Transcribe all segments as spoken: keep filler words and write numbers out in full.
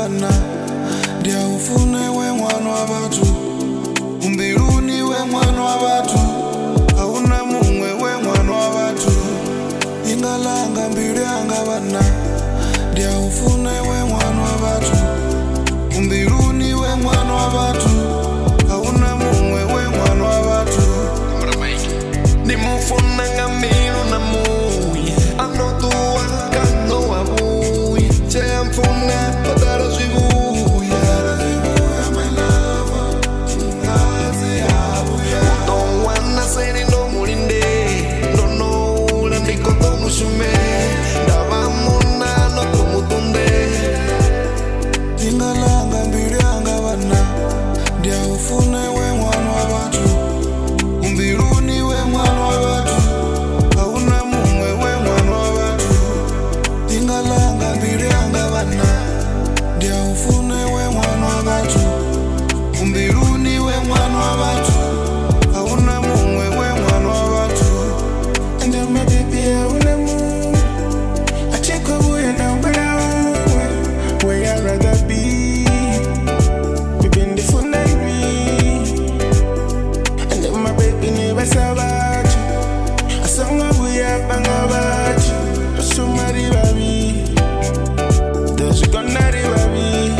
vana ndia ufune we mwana wa watu umbiruni we mwana wa watu hauna mumwe we mwana wa watu ingalanga mbili anga vana ndia ufune we mwana wa watu umbiruni we mwana wa watu hauna mumwe we mwana wa watu nimufuna ngamilo na muye anotua kando wa buye chemfuna patara zibuya my love ngazi abuya don't wanna say no mulinde no no la ndiko to mushume ndaba muna no kumutunde ingalanga mbili anga vana ndia ufune we mwana wa watu umbiruni we mwana wa watu hauna mumwe we mwana wa watu ingalanga mbili anga vana ndia ufune we mwana wa watu umbiruni we mwana wa watu hauna mumwe we mwana wa watu and then my baby hauna mumwe achiko buya na ubera where I'd rather be been the fun like me and then my baby never savage I saw my buya bangabach so mari baby there's gonna be baby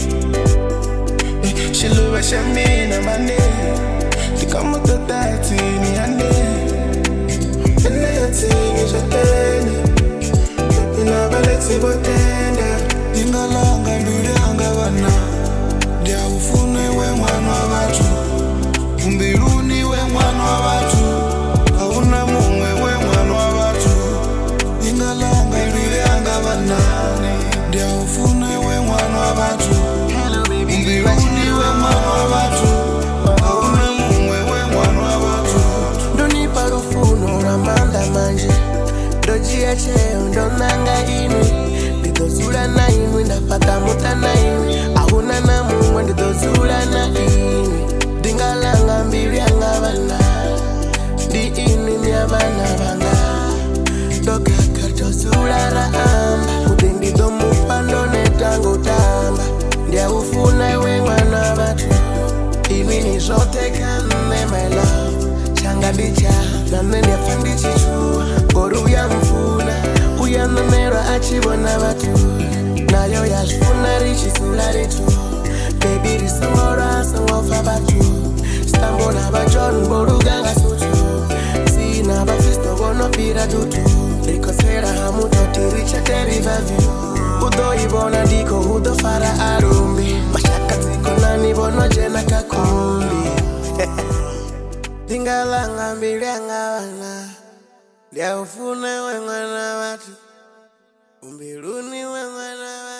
she love a shame na mane ti come to that ni ande and I think it's a thing you know balexi botenda ingalanga mbili anga vana ndia ufune we mwana wa watu umbiruni we mwana wa watu hauna mumwe we mwana wa watu ingalanga mbili anga vana ndia ufune we mwana wa watu umbiruni we mwana wa watu hauna mumwe we mwana wa watu doni parufuno ramanda manje dojia cheo ndonanga inwi ndozula na inwi ndafata muta na inwi ahuna na mumwe ndozula na inwi dingalanga mbili anga vana di inwi mya vana vanga dokaka dozula ra amba udendi domupando netango tamba ndia ufuna we mwana vatu inwi ni zote kame my love changa ndicha nane ndiafa ndichichua goru ya mfuna uyanonera achibona vatu nayo yashfuna richisula ritu baby risongora songofa vatu stambona vajon boruganga sutu sina vafisto vonopira tutu rikosera hamutotiricha terivavi udoibona diko udofara arumbi mashaka ziko nani vonojena kakumbi dingalanga mbili anga vana ndia ufune we mwana watu umbiruni we mwana